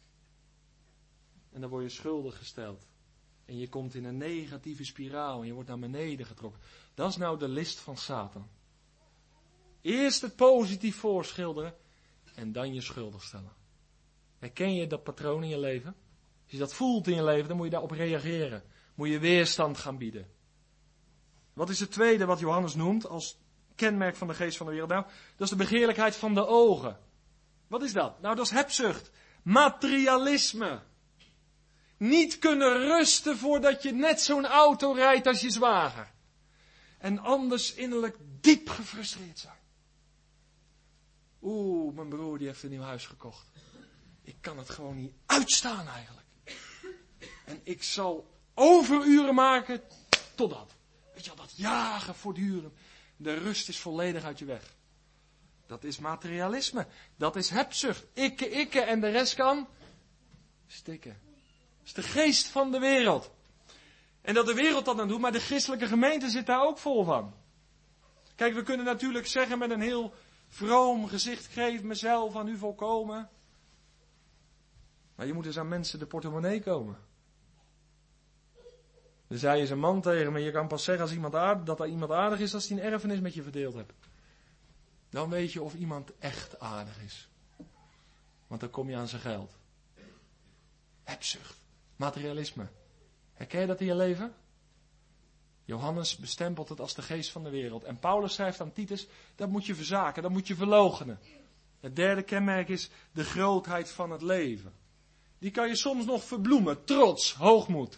En dan word je schuldig gesteld. En je komt in een negatieve spiraal en je wordt naar beneden getrokken. Dat is nou de list van Satan. Eerst het positief voorschilderen en dan je schuldig stellen. Herken je dat patroon in je leven? Als je dat voelt in je leven, dan moet je daarop reageren. Moet je weerstand gaan bieden. Wat is het tweede wat Johannes noemt als kenmerk van de geest van de wereld? Nou, dat is de begeerlijkheid van de ogen. Wat is dat? Nou, dat is hebzucht. Materialisme. Niet kunnen rusten voordat je net zo'n auto rijdt als je zwager. En anders innerlijk diep gefrustreerd zijn. Oeh, mijn broer die heeft een nieuw huis gekocht. Ik kan het gewoon niet uitstaan eigenlijk. En ik zal overuren maken totdat. Weet je wel, dat jagen voortdurend. De rust is volledig uit je weg. Dat is materialisme. Dat is hebzucht. Ikke en de rest kan stikken. Dat is de geest van de wereld. En dat de wereld dat dan doet, maar de christelijke gemeente zit daar ook vol van. Kijk, we kunnen natuurlijk zeggen met een heel vroom gezicht, geef mezelf aan u volkomen. Maar je moet eens aan mensen de portemonnee komen. Er zei eens een man tegen me, je kan pas zeggen als dat er iemand aardig is als hij een erfenis met je verdeeld hebt. Dan weet je of iemand echt aardig is. Want dan kom je aan zijn geld. Hebzucht. Materialisme. Herken je dat in je leven? Johannes bestempelt het als de geest van de wereld. En Paulus schrijft aan Titus, dat moet je verzaken, dat moet je verloochenen. Het derde kenmerk is de grootheid van het leven. Die kan je soms nog verbloemen. Trots, hoogmoed.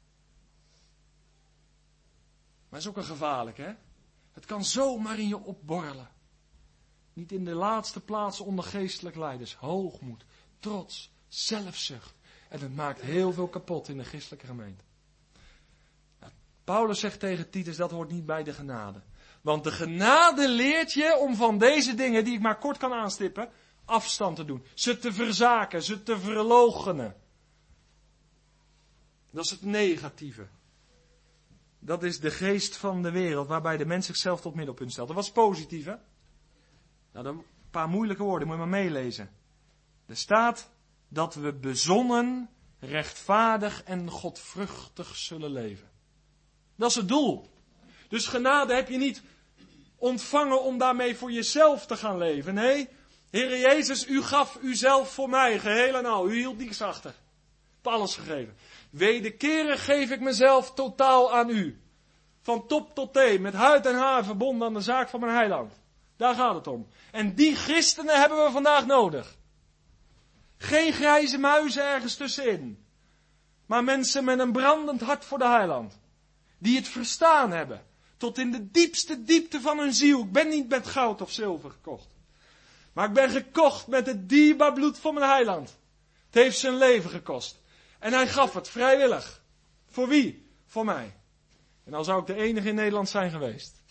Maar is ook een gevaarlijk, hè? Het kan zomaar in je opborrelen. Niet in de laatste plaats onder geestelijk leiders. Hoogmoed, trots, zelfzucht. En het maakt heel veel kapot in de christelijke gemeente. Nou, Paulus zegt tegen Titus, dat hoort niet bij de genade. Want de genade leert je om van deze dingen, die ik maar kort kan aanstippen, afstand te doen. Ze te verzaken, ze te verloochenen. Dat is het negatieve. Dat is de geest van de wereld, waarbij de mens zichzelf tot middelpunt stelt. En wat is positief, hè? Nou, dan een paar moeilijke woorden, moet je maar meelezen. Er staat dat we bezonnen, rechtvaardig en godvruchtig zullen leven. Dat is het doel. Dus genade heb je niet ontvangen om daarmee voor jezelf te gaan leven. Nee, Heere Jezus, u gaf uzelf voor mij, geheel en al. U hield niets achter. U hebt alles gegeven. Wederkerig geef ik mezelf totaal aan u. Van top tot teen, met huid en haar verbonden aan de zaak van mijn heiland. Daar gaat het om. En die christenen hebben we vandaag nodig. Geen grijze muizen ergens tussenin. Maar mensen met een brandend hart voor de heiland. Die het verstaan hebben. Tot in de diepste diepte van hun ziel. Ik ben niet met goud of zilver gekocht. Maar ik ben gekocht met het dierbaar bloed van mijn heiland. Het heeft zijn leven gekost. En hij gaf het vrijwillig. Voor wie? Voor mij. En dan zou ik de enige in Nederland zijn geweest.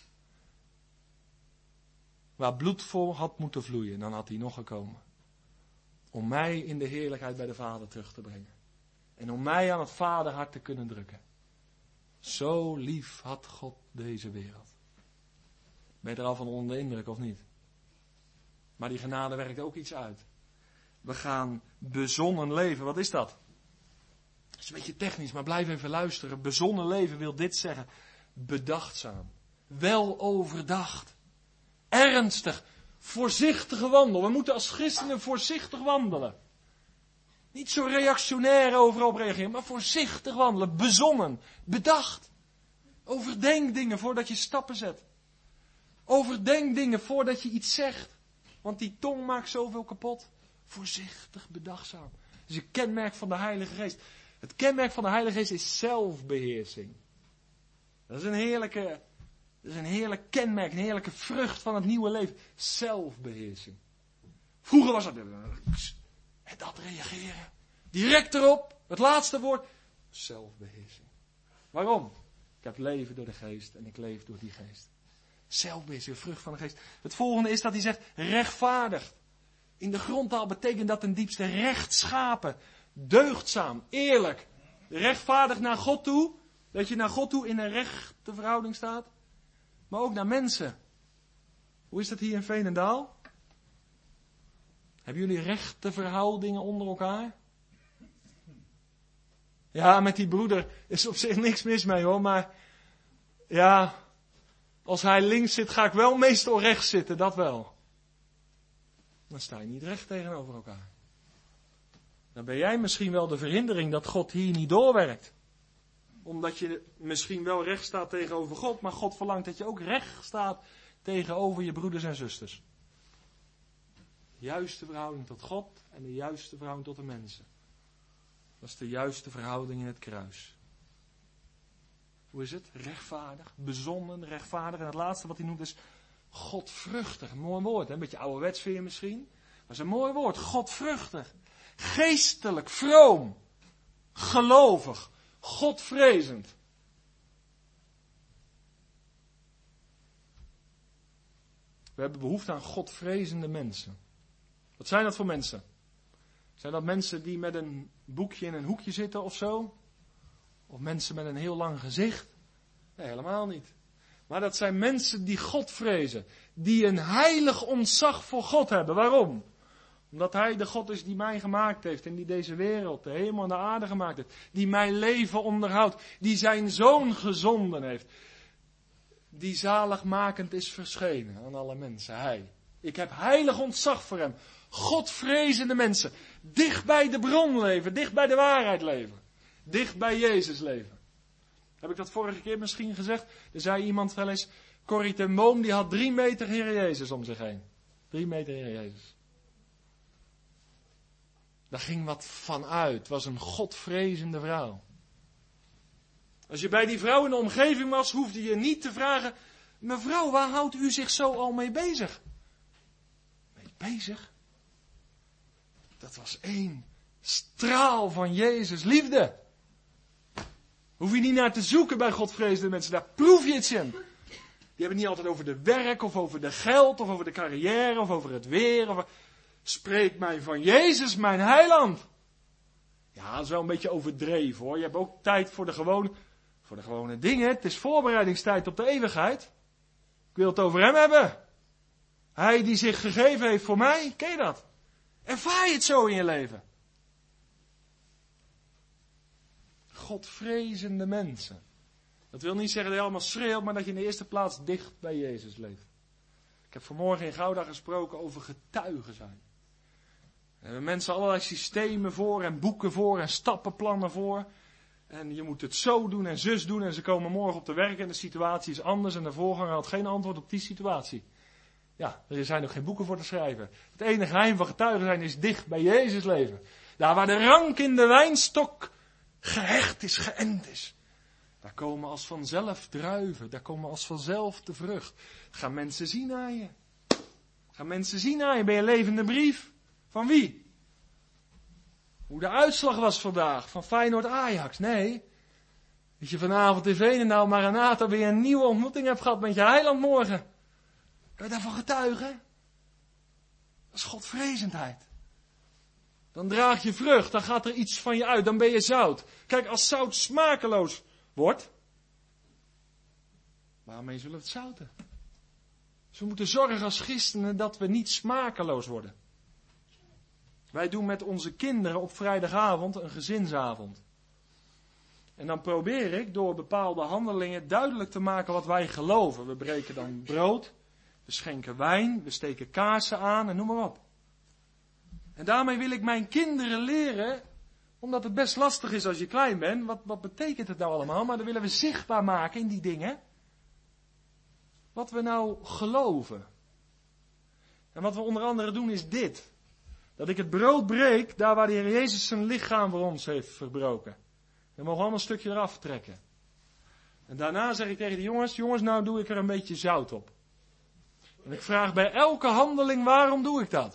Waar bloed voor had moeten vloeien, dan had hij nog gekomen. Om mij in de heerlijkheid bij de Vader terug te brengen. En om mij aan het Vaderhart te kunnen drukken. Zo lief had God deze wereld. Ben je er al van onder de indruk of niet? Maar die genade werkt ook iets uit. We gaan bezonnen leven. Wat is dat? Dat is een beetje technisch, maar blijf even luisteren. Bezonnen leven wil dit zeggen. Bedachtzaam. Wel overdacht. Ernstig. Voorzichtige wandel. We moeten als christenen voorzichtig wandelen. Niet zo reactionair overal op reageren, maar voorzichtig wandelen. Bezonnen. Bedacht. Overdenk dingen voordat je stappen zet. Overdenk dingen voordat je iets zegt. Want die tong maakt zoveel kapot. Voorzichtig, bedachtzaam. Dat is een kenmerk van de Heilige Geest. Het kenmerk van de Heilige Geest is zelfbeheersing. Dat is een heerlijk kenmerk, een heerlijke vrucht van het nieuwe leven. Zelfbeheersing. Vroeger was het dat reageren. Direct erop, het laatste woord. Zelfbeheersing. Waarom? Ik heb leven door de geest en ik leef door die geest. Zelfbeheersing, vrucht van de geest. Het volgende is dat hij zegt rechtvaardig. In de grondtaal betekent dat ten diepste rechtschapen, deugdzaam, eerlijk. Rechtvaardig naar God toe Dat je naar God toe in een rechte verhouding staat. Maar ook naar mensen. Hoe is dat hier in Veenendaal? Hebben jullie rechte verhoudingen onder elkaar? Ja, met die broeder is op zich niks mis mee hoor. Maar ja, als hij links zit ga ik wel meestal rechts zitten. Dat wel. Dan sta je niet recht tegenover elkaar. Dan ben jij misschien wel de verhindering dat God hier niet doorwerkt. Omdat je misschien wel recht staat tegenover God, maar God verlangt dat je ook recht staat tegenover je broeders en zusters. De juiste verhouding tot God en de juiste verhouding tot de mensen. Dat is de juiste verhouding in het kruis. Hoe is het? Rechtvaardig, bezonnen, rechtvaardig. En het laatste wat hij noemt is godvruchtig. Een mooi woord, hè? Een beetje ouderwets vind je misschien. Maar het is een mooi woord, godvruchtig. Geestelijk, vroom, gelovig, godvrezend. We hebben behoefte aan godvrezende mensen. Wat zijn dat voor mensen? Zijn dat mensen die met een boekje in een hoekje zitten of zo? Of mensen met een heel lang gezicht? Nee, helemaal niet. Maar dat zijn mensen die God vrezen. Die een heilig ontzag voor God hebben. Waarom? Omdat Hij de God is die mij gemaakt heeft en die deze wereld, de hemel en de aarde gemaakt heeft. Die mijn leven onderhoudt. Die zijn Zoon gezonden heeft. Die zaligmakend is verschenen aan alle mensen. Hij. Ik heb heilig ontzag voor Hem. Godvrezende mensen. Dicht bij de bron leven. Dicht bij de waarheid leven. Dicht bij Jezus leven. Heb ik dat vorige keer misschien gezegd? Er zei iemand wel eens, Corrie ten Boom die had 3 meter Heer Jezus om zich heen. 3 meter Heer Jezus. Daar ging wat van uit. Het was een godvrezende vrouw. Als je bij die vrouw in de omgeving was, hoefde je niet te vragen, mevrouw, waar houdt u zich zo al mee bezig? Mee bezig? Dat was één straal van Jezus liefde. Hoef je niet naar te zoeken bij godvrezende mensen, daar proef je iets in. Die hebben het niet altijd over de werk, of over de geld, of over de carrière, of over het weer. Spreek mij van Jezus, mijn heiland. Ja, dat is wel een beetje overdreven hoor. Je hebt ook tijd voor de gewone dingen. Het is voorbereidingstijd op de eeuwigheid. Ik wil het over Hem hebben. Hij die zich gegeven heeft voor mij, ken je dat? Ervaar je het zo in je leven? Godvrezende mensen. Dat wil niet zeggen dat je allemaal schreeuwt, maar dat je in de eerste plaats dicht bij Jezus leeft. Ik heb vanmorgen in Gouda gesproken over getuigen zijn. Er hebben mensen allerlei systemen voor en boeken voor en stappenplannen voor. En je moet het zo doen en zus doen en ze komen morgen op te werk en de situatie is anders en de voorganger had geen antwoord op die situatie. Ja, er zijn ook geen boeken voor te schrijven. Het enige geheim van getuigen zijn is dicht bij Jezus leven. Daar waar de rank in de wijnstok gehecht is, geënt is. Daar komen als vanzelf druiven, daar komen als vanzelf de vrucht. Gaan mensen zien aan je. Gaan mensen zien aan je. Ben je een levende brief? Van wie? Hoe de uitslag was vandaag van Feyenoord-Ajax. Nee. Dat je vanavond in Veenendaal Maranatha weer een nieuwe ontmoeting hebt gehad met je heiland morgen. Kan je daarvan getuigen? Dat is godvrezendheid. Dan draag je vrucht, dan gaat er iets van je uit, dan ben je zout. Kijk, als zout smakeloos wordt, waarmee zullen we het zouten? Dus we moeten zorgen als christenen dat we niet smakeloos worden. Wij doen met onze kinderen op vrijdagavond een gezinsavond. En dan probeer ik door bepaalde handelingen duidelijk te maken wat wij geloven. We breken dan brood, we schenken wijn, we steken kaarsen aan en noem maar op. En daarmee wil ik mijn kinderen leren, omdat het best lastig is als je klein bent. Wat betekent het nou allemaal? Maar dan willen we zichtbaar maken in die dingen. Wat we nou geloven. En wat we onder andere doen is dit. Dat ik het brood breek, daar waar de Heer Jezus zijn lichaam voor ons heeft verbroken. We mogen allemaal een stukje eraf trekken. En daarna zeg ik tegen de jongens, nou doe ik er een beetje zout op. En ik vraag bij elke handeling, waarom doe ik dat?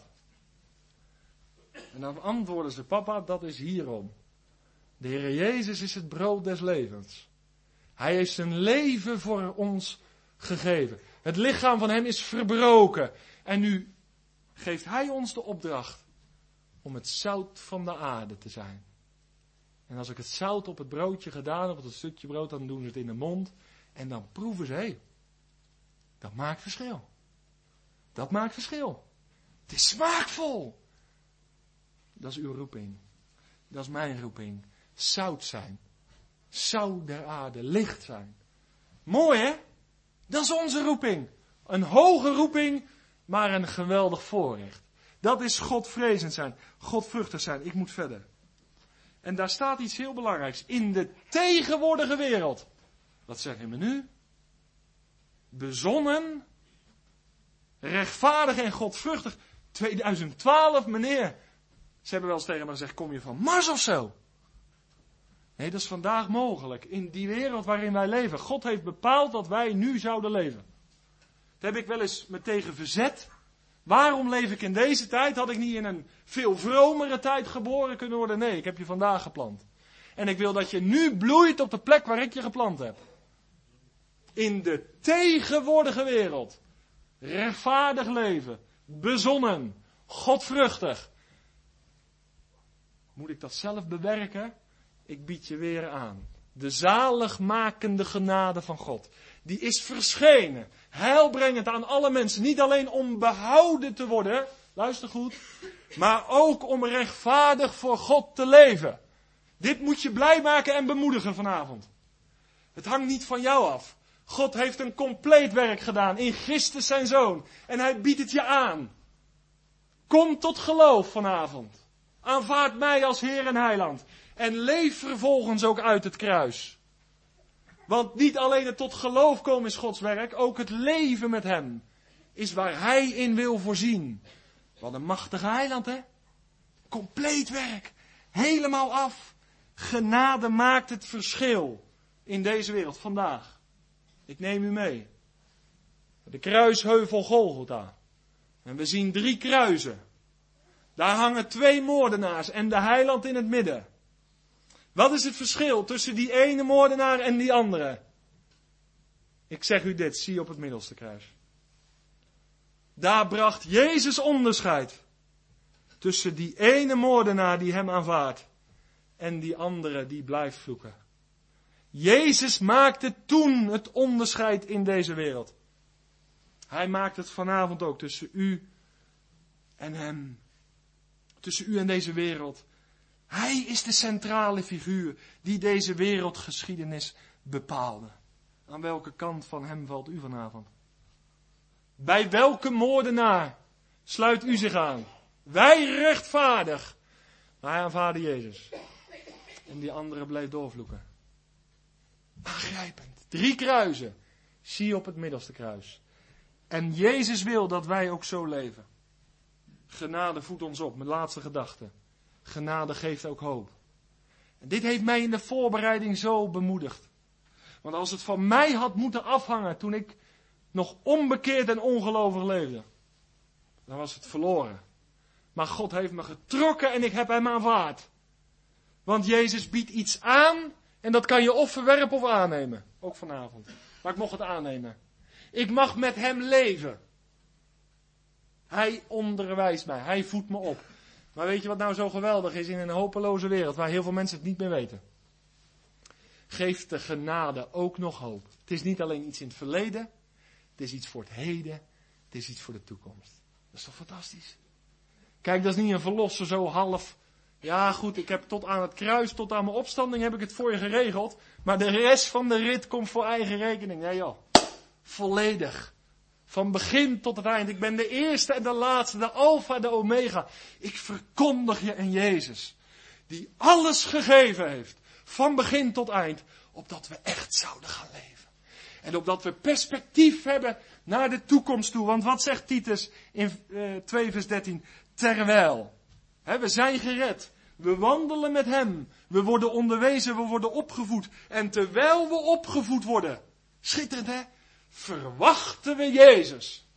En dan antwoorden ze, papa, dat is hierom. De Heer Jezus is het brood des levens. Hij heeft zijn leven voor ons gegeven. Het lichaam van hem is verbroken. En nu geeft hij ons de opdracht om het zout van de aarde te zijn. En als ik het zout op het broodje gedaan heb, op het stukje brood, dan doen ze het in de mond. En dan proeven ze, hé, dat maakt verschil. Dat maakt verschil. Het is smaakvol. Dat is uw roeping. Dat is mijn roeping. Zout zijn. Zout der aarde. Licht zijn. Mooi hè? Dat is onze roeping. Een hoge roeping, maar een geweldig voorrecht. Dat is Godvrezend zijn. Godvruchtig zijn. Ik moet verder. En daar staat iets heel belangrijks. In de tegenwoordige wereld. Wat zeggen we nu? Bezonnen. Rechtvaardig en godvruchtig. 2012 meneer. Ze hebben wel eens tegen me gezegd, kom je van Mars of zo? Nee, dat is vandaag mogelijk. In die wereld waarin wij leven. God heeft bepaald dat wij nu zouden leven. Daar heb ik wel eens me tegen verzet. Waarom leef ik in deze tijd? Had ik niet in een veel vromere tijd geboren kunnen worden? Nee, ik heb je vandaag geplant. En ik wil dat je nu bloeit op de plek waar ik je geplant heb. In de tegenwoordige wereld. Rechtvaardig leven. Bezonnen. Godvruchtig. Moet ik dat zelf bewerken? Ik bied je weer aan. De zaligmakende genade van God. Die is verschenen. Heilbrengend aan alle mensen. Niet alleen om behouden te worden. Luister goed. Maar ook om rechtvaardig voor God te leven. Dit moet je blij maken en bemoedigen vanavond. Het hangt niet van jou af. God heeft een compleet werk gedaan in Christus zijn Zoon. En hij biedt het je aan. Kom tot geloof vanavond. Aanvaard mij als Heer en Heiland. En leef vervolgens ook uit het kruis. Want niet alleen het tot geloof komen is Gods werk. Ook het leven met hem is waar hij in wil voorzien. Wat een machtige heiland hè. Compleet werk. Helemaal af. Genade maakt het verschil in deze wereld vandaag. Ik neem u mee. De kruisheuvel Golgotha. En we zien 3 kruisen. Daar hangen 2 moordenaars en de heiland in het midden. Wat is het verschil tussen die ene moordenaar en die andere? Ik zeg u dit, zie op het middelste kruis. Daar bracht Jezus onderscheid tussen die ene moordenaar die hem aanvaardt en die andere die blijft vloeken. Jezus maakte toen het onderscheid in deze wereld. Hij maakt het vanavond ook tussen u en hem. Tussen u en deze wereld. Hij is de centrale figuur die deze wereldgeschiedenis bepaalde. Aan welke kant van hem valt u vanavond? Bij welke moordenaar sluit u zich aan? Wij rechtvaardig. Maar hij aanvaarde Jezus. En die andere bleef doorvloeken. Aangrijpend. 3 kruisen. Zie op het middelste kruis. En Jezus wil dat wij ook zo leven. Genade voedt ons op. Mijn laatste gedachte. Genade geeft ook hoop. En dit heeft mij in de voorbereiding zo bemoedigd. Want als het van mij had moeten afhangen toen ik nog onbekeerd en ongelovig leefde, dan was het verloren. Maar God heeft me getrokken en ik heb hem aanvaard. Want Jezus biedt iets aan en dat kan je of verwerpen of aannemen. Ook vanavond. Maar ik mocht het aannemen. Ik mag met hem leven. Hij onderwijst mij. Hij voedt me op. Maar weet je wat nou zo geweldig is in een hopeloze wereld waar heel veel mensen het niet meer weten? Geeft de genade ook nog hoop. Het is niet alleen iets in het verleden. Het is iets voor het heden. Het is iets voor de toekomst. Dat is toch fantastisch? Kijk, dat is niet een verlosser zo half. Ja goed, ik heb tot aan het kruis, tot aan mijn opstanding heb ik het voor je geregeld. Maar de rest van de rit komt voor eigen rekening. Nee joh, volledig. Van begin tot het eind. Ik ben de eerste en de laatste, de alfa, de omega. Ik verkondig je een Jezus. Die alles gegeven heeft. Van begin tot eind. Opdat we echt zouden gaan leven. En opdat we perspectief hebben naar de toekomst toe. Want wat zegt Titus in 2 vers 13? Terwijl. We zijn gered. We wandelen met hem. We worden onderwezen, we worden opgevoed. En terwijl we opgevoed worden. Schitterend hè? Verwachten we Jezus.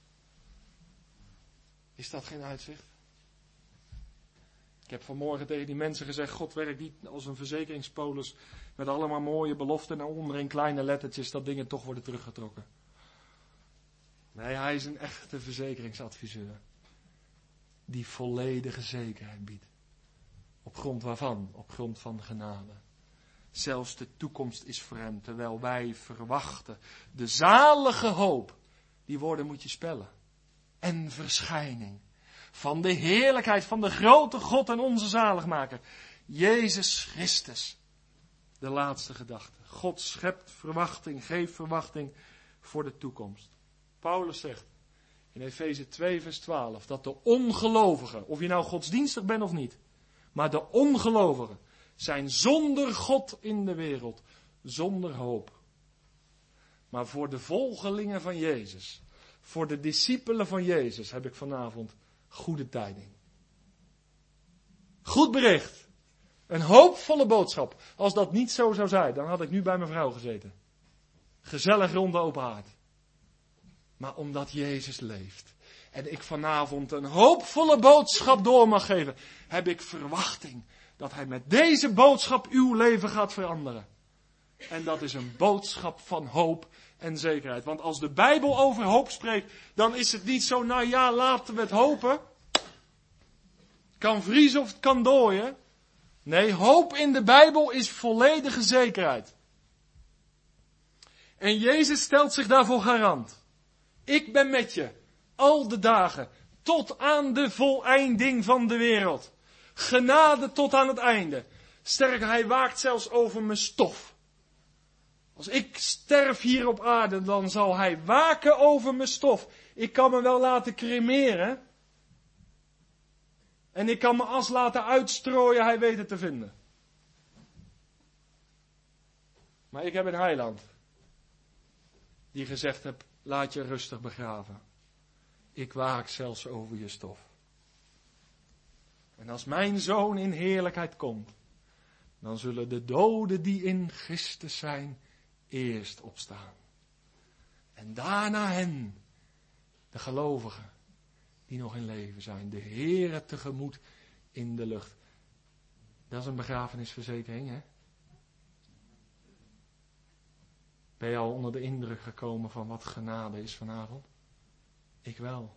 Is dat geen uitzicht? Ik heb vanmorgen tegen die mensen gezegd, God werkt niet als een verzekeringspolis met allemaal mooie beloften en onderin kleine lettertjes dat dingen toch worden teruggetrokken. Nee, hij is een echte verzekeringsadviseur. Die volledige zekerheid biedt. Op grond waarvan? Op grond van genade. Zelfs de toekomst is voor hem, terwijl wij verwachten. De zalige hoop, die woorden moet je spellen. En verschijning van de heerlijkheid van de grote God en onze zaligmaker. Jezus Christus. De laatste gedachte. God schept verwachting, geeft verwachting voor de toekomst. Paulus zegt in Efeze 2 vers 12 dat de ongelovigen, of je nou godsdienstig bent of niet, maar de ongelovigen zijn zonder God in de wereld, zonder hoop. Maar voor de volgelingen van Jezus, voor de discipelen van Jezus heb ik vanavond goede tijding. Goed bericht. Een hoopvolle boodschap. Als dat niet zo zou zijn, dan had ik nu bij mijn vrouw gezeten. Gezellig rond de open haard. Maar omdat Jezus leeft en ik vanavond een hoopvolle boodschap door mag geven, heb ik verwachting dat Hij met deze boodschap uw leven gaat veranderen. En dat is een boodschap van hoop en zekerheid. Want als de Bijbel over hoop spreekt, dan is het niet zo, nou ja, laten we het hopen. Het kan vriezen of het kan dooien. Nee, hoop in de Bijbel is volledige zekerheid. En Jezus stelt zich daarvoor garant. Ik ben met je, al de dagen, tot aan de voleinding van de wereld. Genade tot aan het einde. Sterker, Hij waakt zelfs over mijn stof. Als ik sterf hier op aarde, dan zal Hij waken over mijn stof. Ik kan me wel laten cremeren. En ik kan mijn as laten uitstrooien, Hij weet het te vinden. Maar ik heb een heiland. Die gezegd heeft, laat je rustig begraven. Ik waak zelfs over je stof. En als mijn zoon in heerlijkheid komt, dan zullen de doden die in Christus zijn, eerst opstaan. En daarna hen, de gelovigen, die nog in leven zijn, de Heere tegemoet in de lucht. Dat is een begrafenisverzekering, hè? Ben je al onder de indruk gekomen van wat genade is vanavond? Ik wel.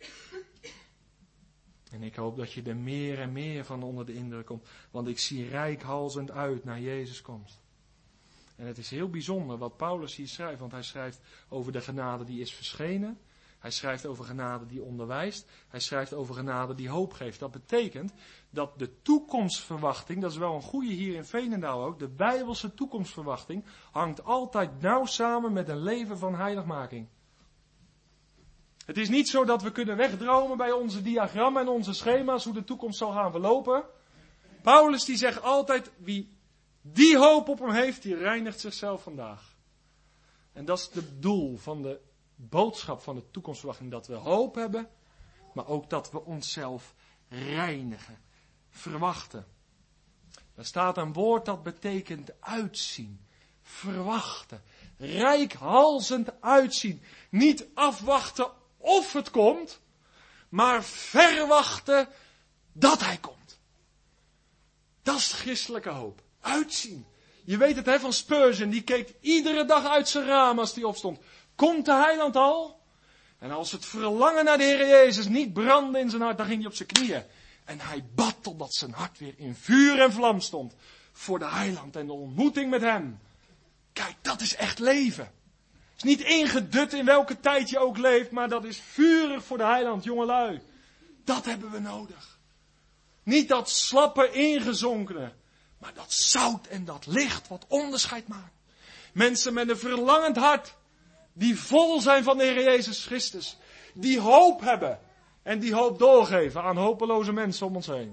En ik hoop dat je er meer en meer van onder de indruk komt. Want ik zie reikhalzend uit naar Jezus komst. En het is heel bijzonder wat Paulus hier schrijft. Want hij schrijft over de genade die is verschenen. Hij schrijft over genade die onderwijst. Hij schrijft over genade die hoop geeft. Dat betekent dat de toekomstverwachting, dat is wel een goede hier in Veenendaal ook, de Bijbelse toekomstverwachting hangt altijd nauw samen met een leven van heiligmaking. Het is niet zo dat we kunnen wegdromen bij onze diagrammen en onze schema's hoe de toekomst zal gaan verlopen. Paulus die zegt altijd, wie die hoop op hem heeft, die reinigt zichzelf vandaag. En dat is het doel van de boodschap van de toekomstverwachting, dat we hoop hebben, maar ook dat we onszelf reinigen, verwachten. Er staat een woord dat betekent uitzien, verwachten, reikhalzend uitzien. Niet afwachten of het komt, maar verwachten dat Hij komt. Dat is christelijke hoop. Uitzien. Je weet het hè, van Spurgeon, die keek iedere dag uit zijn raam als die opstond. Komt de heiland al? En als het verlangen naar de Heer Jezus niet brandde in zijn hart, dan ging hij op zijn knieën. En hij bad totdat zijn hart weer in vuur en vlam stond. Voor de heiland en de ontmoeting met hem. Kijk, dat is echt leven. Het is niet ingedut in welke tijd je ook leeft, maar dat is vurig voor de heiland, jongelui. Dat hebben we nodig. Niet dat slappe ingezonkene, maar dat zout en dat licht wat onderscheid maakt. Mensen met een verlangend hart, die vol zijn van de Heer Jezus Christus. Die hoop hebben. En die hoop doorgeven aan hopeloze mensen om ons heen.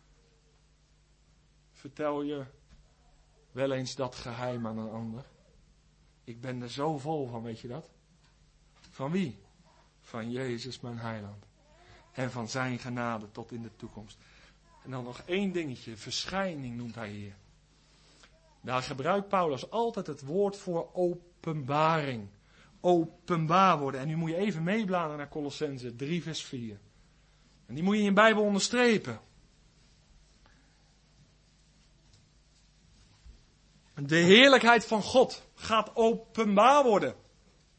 Vertel je wel eens dat geheim aan een ander? Ik ben er zo vol van, weet je dat? Van wie? Van Jezus mijn heiland. En van zijn genade tot in de toekomst. En dan nog één dingetje. Verschijning noemt hij hier. Daar gebruikt Paulus altijd het woord voor openbaring. Openbaar worden. En nu moet je even meebladeren naar Colossenzen 3 vers 4. En die moet je in je Bijbel onderstrepen. De heerlijkheid van God gaat openbaar worden.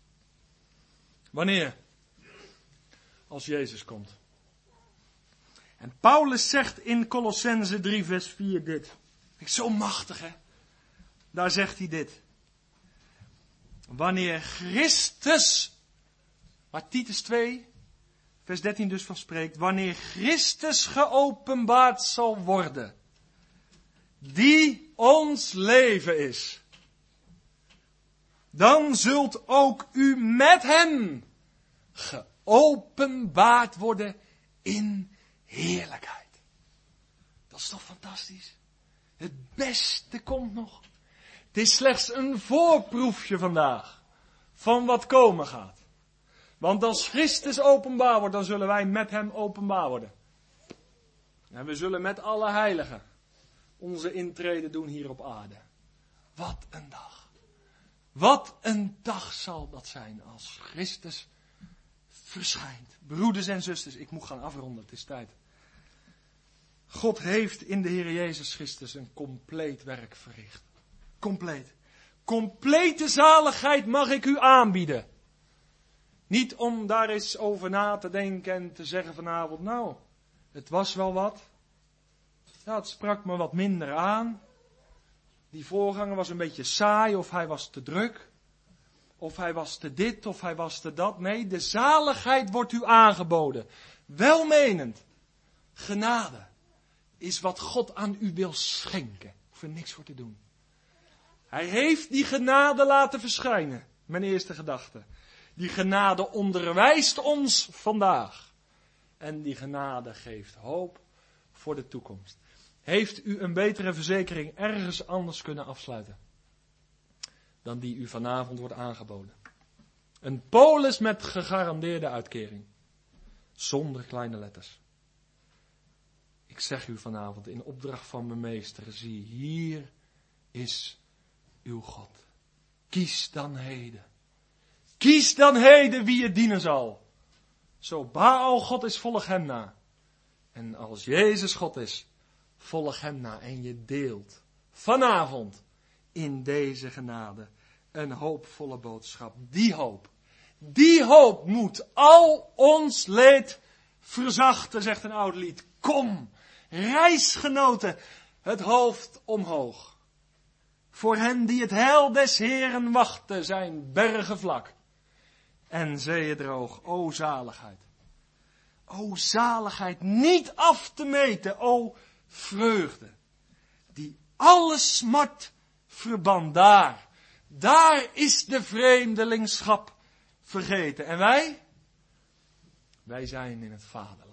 Wanneer? Als Jezus komt. En Paulus zegt in Colossenzen 3 vers 4 dit. Zo machtig, hè? Daar zegt hij dit. Wanneer Christus, waar Titus 2 vers 13 dus van spreekt, wanneer Christus geopenbaard zal worden, die ons leven is, dan zult ook u met hem geopenbaard worden in heerlijkheid. Dat is toch fantastisch? Het beste komt nog. Het is slechts een voorproefje vandaag van wat komen gaat. Want als Christus openbaar wordt, dan zullen wij met hem openbaar worden. En we zullen met alle heiligen onze intrede doen hier op aarde. Wat een dag. Wat een dag zal dat zijn als Christus verschijnt. Broeders en zusters, ik moet gaan afronden, het is tijd. God heeft in de Heer Jezus Christus een compleet werk verricht. Compleet. Complete zaligheid mag ik u aanbieden. Niet om daar eens over na te denken en te zeggen vanavond, nou, het was wel wat. Ja, het sprak me wat minder aan. Die voorganger was een beetje saai of hij was te druk. Of hij was te dit of hij was te dat. Nee, de zaligheid wordt u aangeboden. Welmenend. Genade is wat God aan u wil schenken. Hoef er niks voor te doen. Hij heeft die genade laten verschijnen. Mijn eerste gedachte. Die genade onderwijst ons vandaag. En die genade geeft hoop voor de toekomst. Heeft u een betere verzekering ergens anders kunnen afsluiten dan die u vanavond wordt aangeboden? Een polis met gegarandeerde uitkering. Zonder kleine letters. Ik zeg u vanavond in opdracht van mijn meester, zie, hier is uw God. Kies dan heden. Kies dan heden wie je dienen zal. Zo Baal God is, volg hem na. En als Jezus God is, volg hem na. En je deelt vanavond in deze genade een hoopvolle boodschap. Die hoop moet al ons leed verzachten, zegt een oud lied. Kom, reisgenoten, het hoofd omhoog. Voor hen die het heil des Heeren wachten, zijn bergen vlak en zeeën droog. O zaligheid. O zaligheid, niet af te meten. O vreugde, die alle smart verband. Daar is de vreemdelingschap vergeten. En wij zijn in het vaderland.